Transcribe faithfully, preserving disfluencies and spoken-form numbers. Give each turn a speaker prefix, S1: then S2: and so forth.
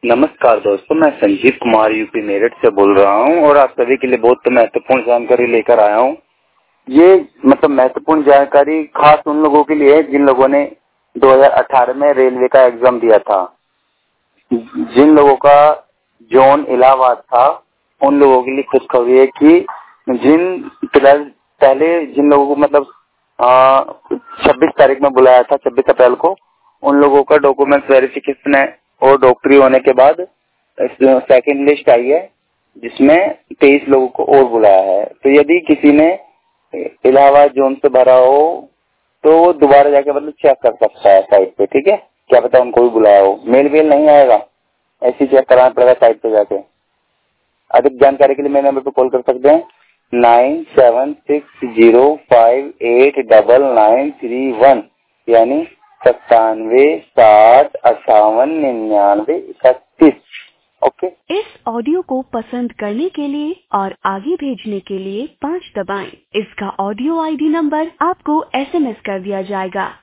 S1: नमस्कार दोस्तों, मैं संजीव कुमार यूपी मेरठ से बोल रहा हूं और आप सभी के लिए बहुत महत्वपूर्ण जानकारी लेकर आया हूं। ये मतलब महत्वपूर्ण जानकारी खास उन लोगों के लिए है जिन लोगों ने दो हज़ार अठारह में रेलवे का एग्जाम दिया था। जिन लोगों का जोन इलाहाबाद था उन लोगों के लिए खुशखबरी है कि जिन पहले जिन लोगों को मतलब छब्बीस तारीख में बुलाया था, छब्बीस अप्रैल को, उन लोगों का डॉक्यूमेंट वेरिफिकेशन है और डॉक्टरी होने के बाद सेकंड लिस्ट आई है जिसमें तेईस लोगों को और बुलाया है। तो यदि किसी ने इलाहाबाद जोन से भरा हो तो वो दोबारा जाके मतलब चेक कर सकता है साइट पे, ठीक है। क्या पता उनको भी बुलाया हो, मेल वेल नहीं आएगा, ऐसे चेक कराना पड़ेगा साइट पे जाके। अधिक जानकारी के लिए मेरे नंबर पे कॉल कर सकते हैं nine seven six zero five eight double nine three one यानी सत्तानवे साठ अट्ठावन निन्यानवे इकतीस। ओके।
S2: इस ऑडियो को पसंद करने के लिए और आगे भेजने के लिए पाँच दबाएं। इसका ऑडियो आईडी नंबर आपको एसएमएस कर दिया जाएगा।